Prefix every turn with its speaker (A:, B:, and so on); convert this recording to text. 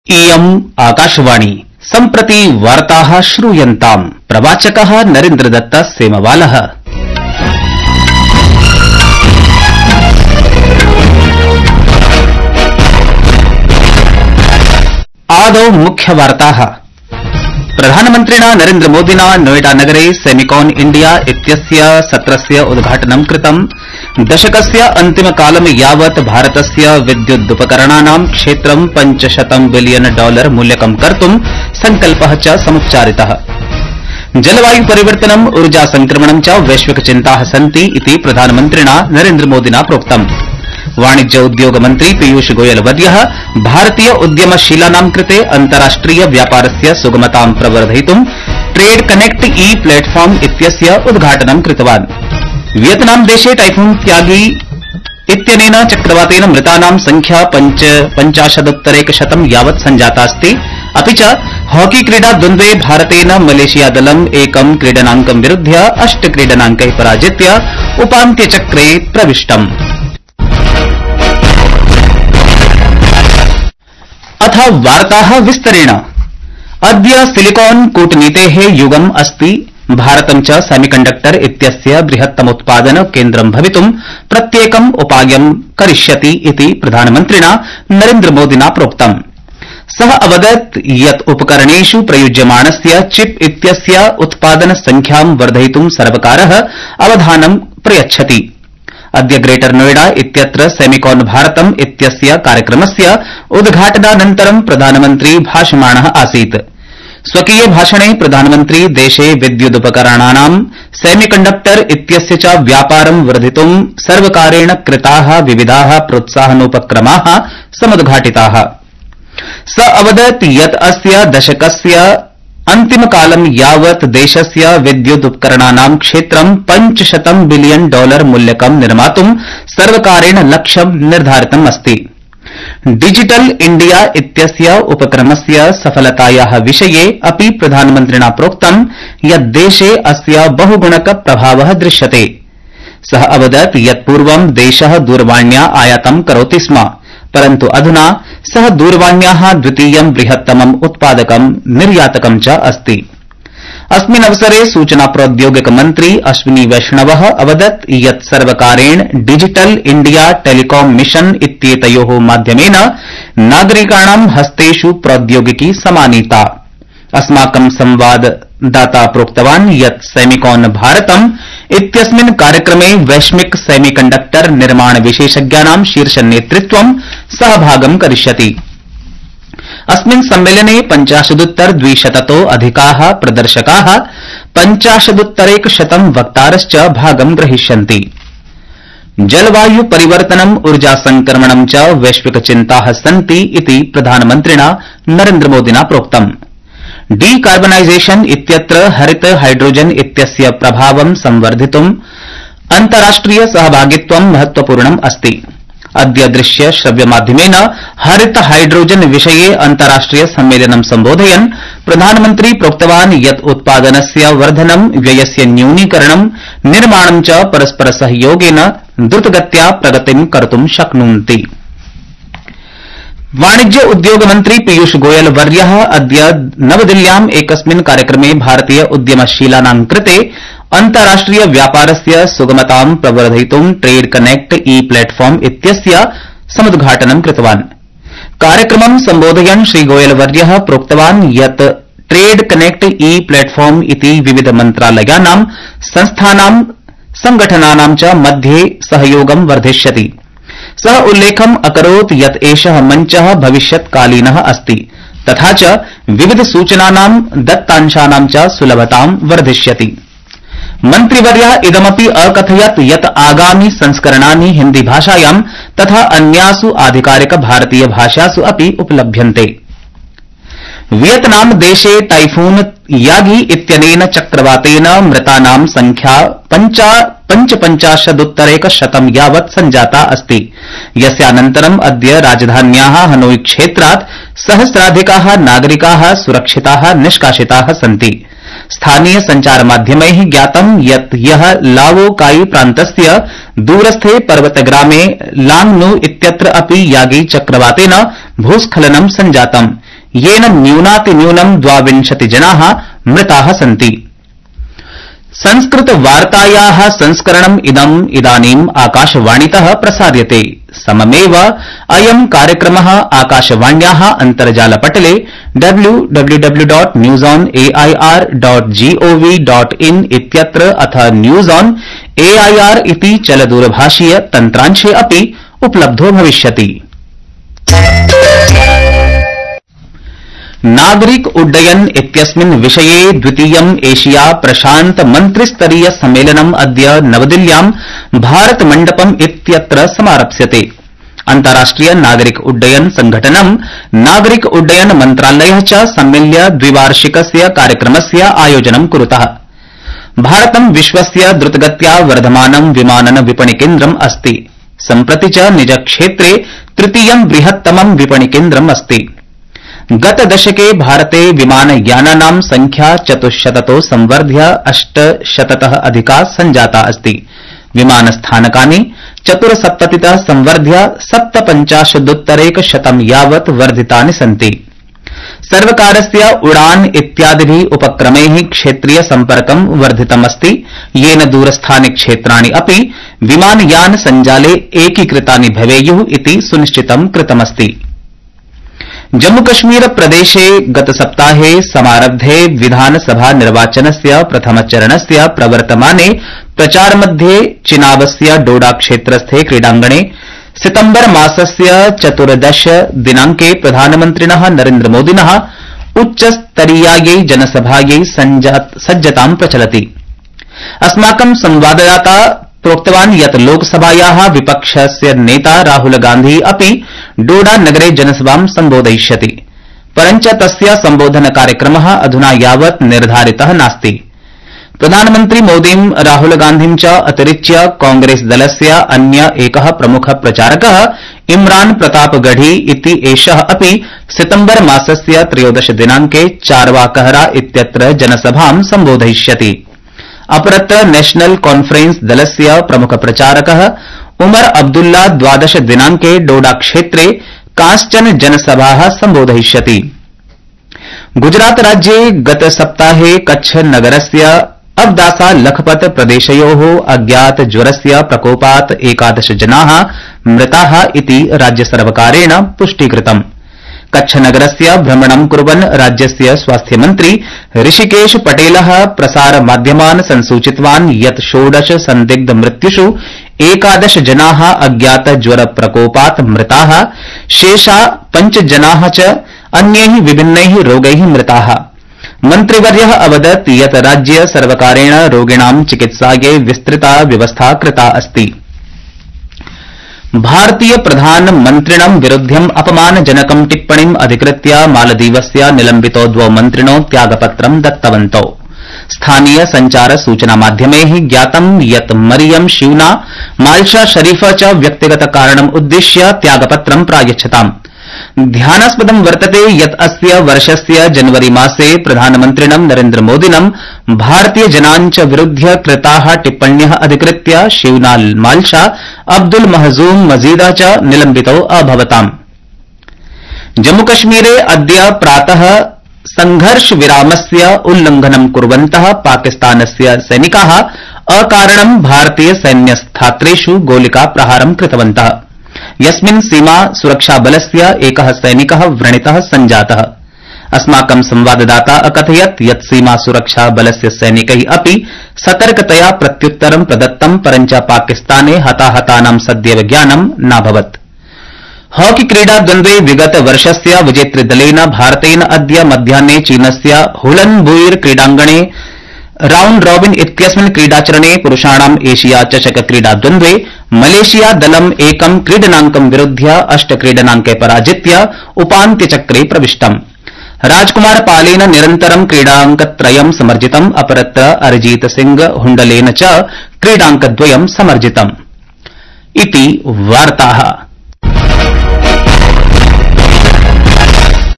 A: इयम् आकाशवाणी सम्प्रति वार्ताः श्रूयन्ताम्। प्रवाचकः नरेन्द्रदत्त सेमवालः। आदौ मुख्यवार्ताः। प्रधानमन्त्रिणा नरेन्द्रमोदिना नोएडानगरे सेमिकॉन इंडिया इत्यस्य सत्रस्य उद्घाटनं कृतम्। दशकस्य अन्तिमकालं यावत् भारतस्य विद्युदुपकरणानां क्षेत्रं $500 बिलियन मूल्यकं कर्तुं संकल्पः च समुच्चारितः। जलवायु परिवर्तनम्, ऊर्जा संक्रमणं च वैश्विकचिन्ताः सन्ति इति प्रधानमन्त्रिणा नरेन्द्रमोदिना प्रोक्तम्। वाणिज्य उद्योग मन्त्री पीयूष गोयल वर्यः भारतीय उद्यमशीलानां कृते अन्ताराष्ट्रिय व्यापारस्य सुगमतां प्रवर्धयितुं ट्रेड कनेक्ट ई प्लेटफॉर्म इत्यस्य उद्घाटनं कृतवान्। वियतनाम देशे टाइफून त्यागी इत्यनेन चक्रवातेन मृतानां संख्या 50,100 यावत् सञ्जातास्ति। अपि च हॉकी क्रीडा द्वन्द्वे भारतेन मलेशिया दलम् 1 क्रीडनाङ्कं विरुध्य 8 क्रीडनाङ्कैः पराजित्य उपान्त्यचक्रे प्रविष्टम्। अथ वार्ताः विस्तरेण। अद्य सिलिकॉन कूटनीतेः युगम् अस्ति। भारतं च सेमीकण्डक्टर इत्यस्य बृहत्तमोत्पादन केन्द्रं भवितुं प्रत्येकम् उपायं करिष्यति इति प्रधानमन्त्रिणा नरेन्द्रमोदिना प्रोक्तम्। सः अवदत् यत् उपकरणेषु प्रयुज्यमाणस्य चिप इत्यस्य उत्पादन संख्यां वर्धयितुं सर्वकारः अवधानं प्रयच्छति। अद्य ग्रेटर नोएडा इत्यत्र सेमिकॉन भारतम् इत्यस्य कार्यक्रमस्य उद्घाटनानन्तरं प्रधानमन्त्री भाषमाणः आसीत्। स्वकीय भाषणे प्रधानमन्त्री देशे विद्युदुपकरणानां सेमीकण्डक्टर इत्यस्य च व्यापारं वर्धितुं सर्वकारेण कृताः विविधाः प्रोत्साहनोपक्रमाः समुद्घाटिताः। स अवदत् यत् अस्य दशकस्य अन्तिमकालं यावत् देशस्य विद्युदुपकरणानां क्षेत्रं $500 बिलियन मूल्यकं निर्मातुं सर्वकारेण लक्ष्यं निर्धारितम् अस्ति। डिजिटल इंडिया इत्यस्य उपक्रमस्य सफलतायाः विषये अपि प्रधानमन्त्रिणा प्रोक्तम् यत् देशे अस्य बहुगुणक प्रभावः दृश्यते। सः अवदत् यत् पूर्वं देशः दूरवाण्या आयातं करोति स्म, परन्तु अधुना सः दूरवाण्याः द्वितीयं बृहत्तमम् उत्पादकं निर्यातकं च अस्ति। अस्मिन् अवसरे सूचना प्रौद्योगिक मन्त्री अश्विनी वैष्णवः अवदत् यत् सर्वकारेण डिजिटल इंडिया टेलीकॉम मिशन इत्येतयोः माध्यमेन नागरिकाणां हस्तेषु प्रौद्योगिकी समानीता। अस्माकं संवाददाता प्रोक्तवान् यत् सेमिकॉन भारतम् इत्यस्मिन् कार्यक्रमे वैश्विक सेमीकण्डक्टर निर्माण विशेषज्ञानां शीर्ष नेतृत्वं सहभागं करिष्यति। अस्मिन् सम्मेलने 50,200 अधिकाः प्रदर्शकाः 50,100 वक्तारश्च भागं ग्रहीष्यन्ति। जलवायु परिवर्तनम्, ऊर्जा संक्रमणं च वैश्विकचिन्ताः सन्ति इति प्रधानमन्त्रिणा नरेन्द्रमोदिना प्रोक्तम्। डीकार्बनाइजेशन इत्यत्र हरित हाइड्रोजन इत्यस्य प्रभावं संवर्धितुं अन्ताराष्ट्रिय सहभागित्वं महत्वपूर्णम् अस्ति। अद्य दृश्य श्रव्य माध्यमेन हरित हाइड्रोजन विषये अन्ताराष्ट्रिय सम्मेलनं सम्बोधयन् प्रधानमन्त्री प्रोक्तवान् यत् उत्पादनस्य वर्धनं, व्ययस्य न्यूनीकरणं, निर्माणं च परस्पर सहयोगेन द्रुतगत्या प्रगतिं कर्तुं शक्नुवन्ति। वाणिज्य उद्योग मन्त्री पीयूष गोयल वर्यः अद्य नवदिल्ल्याम् एकस्मिन् कार्यक्रमे भारतीय उद्यमशीलानां कृते अन्ताराष्ट्रिय व्यापारस्य सुगमतां प्रवर्धयितुं ट्रेड कनेक्ट ई प्लेटफॉर्म इत्यस्य समुद्घाटनं कृतवान्। कार्यक्रमं सम्बोधयन् श्री गोयल वर्यः प्रोक्तवान् यत् ट्रेड कनेक्ट ई प्लेटफॉर्म इति विविध मन्त्रालयानां, संस्थानां, संगठनानां च मध्ये सहयोगं वर्धिष्यति। सः उल्लेखम् अकरोत् यत् एषः मञ्चः भविष्यत्कालीनः अस्ति, तथा च विविध सूचनानां, दत्तांशानां च सुलभतां वर्धिष्यति। मन्त्रिवर्यः इदमपि अकथयत् यत् आगामि संस्करणानि हिन्दी भाषायां तथा अन्यासु आधिकारिक भारतीय भाषासु अपि उपलभ्यन्ते। वियतनाम देशे टाइफून यागी इत्यनेन चक्रवातेन मृतानां संख्या 50,100 यावत् सञ्जाता अस्ति। यस्यानन्तरम् अद्य राजधान्याः हनोई क्षेत्रात् सहस्राधिकाः नागरिकाः सुरक्षिताः निष्कासिताः सन्ति। स्थानीय संचार माध्यमैः ज्ञातं यत् ह्यः लावो काई प्रान्तस्य दूरस्थे पर्वतग्रामे लांगनु इत्यत्र अपि यागी चक्रवातेन भूस्खलनं सञ्जातम्। येन न्यूनातिन्यूनं 22 जनाः मृताः सन्ति। संस्कृत वार्तायाः संस्करणम् इदानीम् आकाशवाणीतः प्रसार्यते। सममेव अयं कार्यक्रमः आकाशवाण्याः अन्तर्जालपटले www.newsonair.gov.in इत्यत्र अथ न्यूज ऑन एआईआर इति चलदूरभाषीय तन्त्रांशे अपि उपलब्धो भविष्यति। नागरिक उड्डयन इत्यस्मिन् विषये द्वितीयम् एशिया प्रशान्त मन्त्रिस्तरीय सम्मेलनम् अद्य नवदिल्ल्यां भारत मण्डपम् इत्यत्र समारप्स्यते। अन्ताराष्ट्रिय नागरिक उड्डयन संघटनं नागरिक उड्डयन मन्त्रालयः च सम्मिल्य द्विवार्षिकस्य कार्यक्रमस्य आयोजनं कुरुतः। भारतं विश्वस्य द्रुतगत्या वर्धमानं विमानन विपणिकेन्द्रम् अस्ति। सम्प्रति च निजक्षेत्रे तृतीयं बृहत्तमं विपणिकेन्द्रम् अस्ति। गतदशके भारते विमानयानानां संख्या 400तो संवर्ध्य 800तः अधिका सञ्जाता अस्ति। विमानस्थानकानि 74तः संवर्ध्य 57.1 यावत् वर्धितानि सन्ति। सर्वकारस्य उड़ान इत्यादिभिः उपक्रमैः क्षेत्रीय सम्पर्कं वर्धितमस्ति, येन दूरस्थानि क्षेत्राणि अपि विमानयान सञ्जाले एकीकृतानि भवेयुः इति सुनिश्चितं कृतमस्ति। जम्मूकश्मीर प्रदेशे गतसप्ताहे समारब्धे विधानसभा निर्वाचनस्य प्रथमचरणस्य प्रवर्तमाने प्रचारमध्ये चिनाबस्य डोडा क्षेत्रस्थे क्रीडाङ्गणे सितम्बर मासस्य 14 दिनाङ्के प्रधानमन्त्रिणः नरेन्द्रमोदिनः उच्चस्तरीयायै जनसभायै सज्जतां प्रचलति। अस्माकं संवाददाता प्रोक्तवान् यत् लोकसभायाः विपक्षस्य नेता राहुल गान्धी अपि डोडा नगरे जनसभां सम्बोधयिष्यति, परञ्च तस्य सम्बोधन कार्यक्रमः अधुना यावत् निर्धारितः नास्ति। प्रधानमन्त्री मोदीं राहुल गान्धीं च अतिरिच्य कांग्रेस दलस्य अन्य एकः प्रमुख प्रचारकः इमरान प्रताप गढ़ी इति एषः अपि सितम्बर मासस्य 13 दिनाङ्के चारवाकहरा इत्यत्र जनसभां सम्बोधयिष्यति। अपरत्र नेशनल कॉन्फ्रेंस दलस्य प्रमुख प्रचारकः उमर अब्दुल्ला 12 दिनाङ्के डोडा क्षेत्रे कांश्चन जनसभाः सम्बोधयिष्यति। गुजरात राज्ये गत सप्ताहे कच्छ नगरस्य अब्दासा लखपत प्रदेशयोः अज्ञात ज्वरस्य प्रकोपात् 11 जनाः मृताः इति राज्यसर्वकारेण पुष्टीकृतम्। कच्छ नगरस्य भ्रमणं कुर्वन् राज्यस्य स्वास्थ्यमन्त्री ऋषिकेश पटेलः प्रसारमाध्यमान् संसूचितवान् यत् 16 संदिग्ध मृत्युषु 11 जनाः अज्ञात ज्वर प्रकोपात् मृताः, शेषा 5 जनाः च अन्यैः विभिन्नैः रोगैः मृताः। मन्त्रिवर्यः अवदत् यत् राज्य सर्वकारेण रोगिणां चिकित्सायै विस्तृता व्यवस्था कृता अस्ति। भारतीय प्रधानमन्त्रिणं विरुध्यम् अपमानजनकं टिप्पणीम् अधिकृत्य मालदीवस्य निलम्बितौ 2 मन्त्रिणो त्यागपत्रं दत्तवन्तौ। स्थानीय संचार सूचना माध्यमैः ज्ञातं यत् मरियम शिवना, माल्शा शरीफ च व्यक्तिगत कारणम् उद्दिश्य त्यागपत्रं प्रायच्छताम्। ध्यानास्पदं वर्तते यत् अस्य वर्षस्य जनवरी मासे प्रधानमन्त्रिणं नरेन्द्रमोदिनं भारतीय जनान् च विरुध्य कृताः टिप्पण्यः अधिकृत्य शिवना, माल्शा, अब्दुल महजूम मजीदा च निलम्बितौ अभवताम्। जम्मूकश्मीरे अद्य प्रातः संघर्षविरामस्य उल्लंघनं कुर्वन्तः पाकिस्तानस्य सैनिकाः अकारणं भारतीय सैन्यस्थात्रेषु गोलिकाप्रहारं कृतवन्तः, यस्मिन् सीमा सुरक्षाबलस्य एकः सैनिकः व्रणितः सञ्जातः। अस्माकं संवाददाता अकथयत् यत् सीमा सुरक्षाबलस्य सैनिकैः अपि सतर्कतया प्रत्युत्तरं प्रदत्तं, परञ्च पाकिस्ताने हताहतानां सद्यः ज्ञानं नाभवत्। हॉकी क्रीडा द्वन्द्वे विगत वर्षस्य विजेतृदलेन भारतेन अद्य मध्याह्ने चीनस्य हुलनबुइर क्रीडाङ्गणे राउण्ड रॉबिन इत्यस्मिन् क्रीडाचरणे पुरुषाणाम् एशिया चषक क्रीडा द्वन्द्वे मलेशिया दलम् 1 क्रीडनाङ्कं विरुध्य 8 क्रीडनाङ्के पराजित्य उपान्त्यचक्रे प्रविष्टम्। राजकुमार पालेन निरन्तरं क्रीडाङ्कत्रयं समर्जितम्, अपरत्र अरिजीत सिंह हुण्डलेन च क्रीडाङ्कद्वयं समर्जितम्। इति वार्ताः।